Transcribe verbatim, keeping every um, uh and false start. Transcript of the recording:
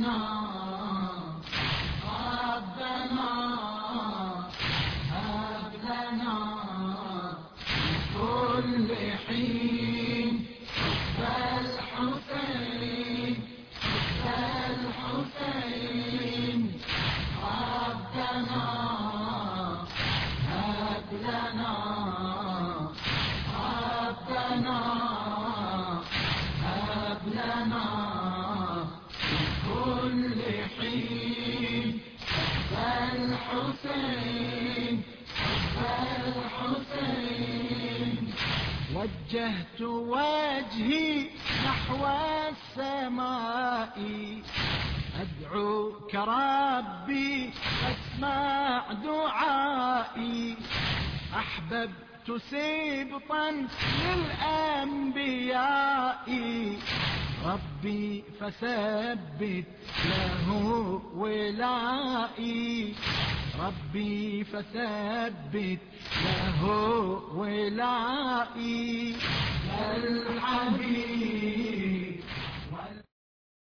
ربنا ربنا هب لنا كل حين فالحسين فالحسين ربنا هب لنا ربنا هب لنا كل حين فالحسين فالحسين وجهت وجهي نحو السماء أدعوك ربي فاسمع دعائي أحببت سبطا للأنبياء ربي فثبت له ولائي ربي فثبت له ولائي